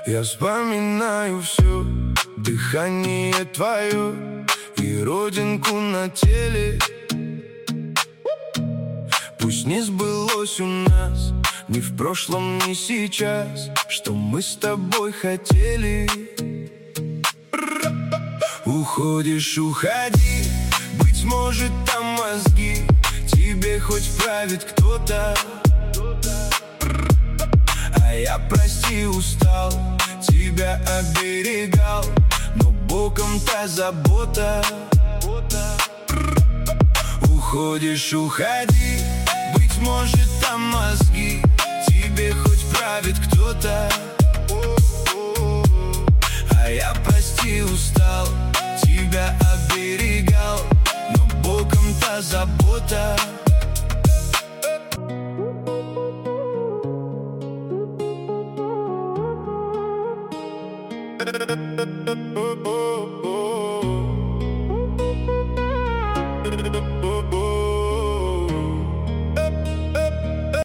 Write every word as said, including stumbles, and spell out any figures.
Я вспоминаю все, дыхание твое и родинку на теле. Пусть не сбылось у нас ни в прошлом, ни сейчас, что мы с тобой хотели. Уходишь, уходи, быть может там мозги тебе хоть правит кто-то. А я, прости, устал, тебя оберегал, но боком та забота. Уходишь, уходи, быть может там мозги тебе хоть правит кто-то. А я, прости, устал, тебя оберегал, но боком та забота. Oh, oh, oh.